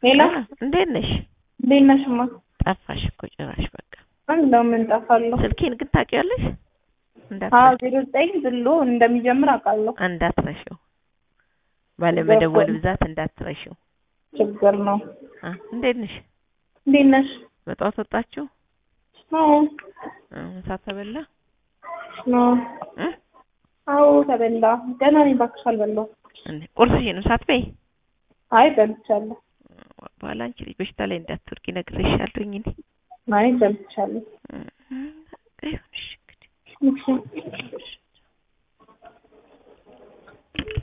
ሄሎ እንዴት ነሽ? እንዴት ነሽማ? ጠፋሽ እኮ ጭራሽ በቃ። እንደምን ጠፋለሁ? ስልኬን ግን ታውቂያለሽ? አዎ 09 ብሎ እንደሚጀምር አውቃለሁ። እንዳትረሺው። ባለመደወል ብዛት እንዳትረሺው። ችግር ነው። እንዴት ነሽ? እንዴት ነሽ? በጠዋት ወጣችሁ? አዎ። ምሳ ተበላ? አዎ ተበላ። ገና ነኝ እባክሽ አልበላሁም። ቁርስሽን ሳትበይ? አይ በልቻለሁ። በኋላ አንቺ ልጅ በሽታ ላይ እንዳትወድቂ ነግሬሻለሁኝ እኔ። አይ በልቻለሁ። አይሆንሽ እንግዲህ።